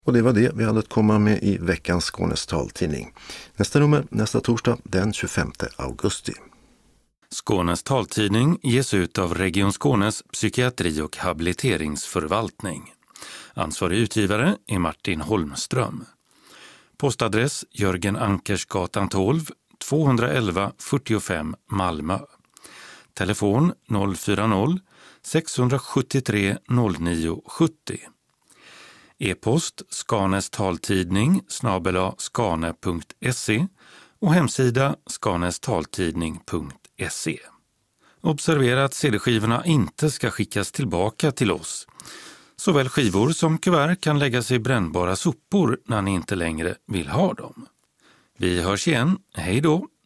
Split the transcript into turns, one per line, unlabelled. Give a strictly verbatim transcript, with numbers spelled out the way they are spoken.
Och det var det vi hade att komma med i veckans Skånes taltidning. Nästa nummer nästa torsdag den tjugofemte augusti.
Skånes taltidning ges ut av Region Skånes psykiatri- och habiliteringsförvaltning. Ansvarig utgivare är Martin Holmström. Postadress Jörgen Ankersgatan tolv, tvåhundraelva fyrtiofem Malmö. Telefon noll fyra noll sex sju tre noll nio sju noll. E-post Skanes taltidning snabel-a skane punkt se och hemsida skanestaltidning punkt se. Observera att C D-skivorna inte ska skickas tillbaka till oss. Såväl skivor som kuvert kan läggas i brännbara sopor när ni inte längre vill ha dem. Vi hörs igen. Hej då!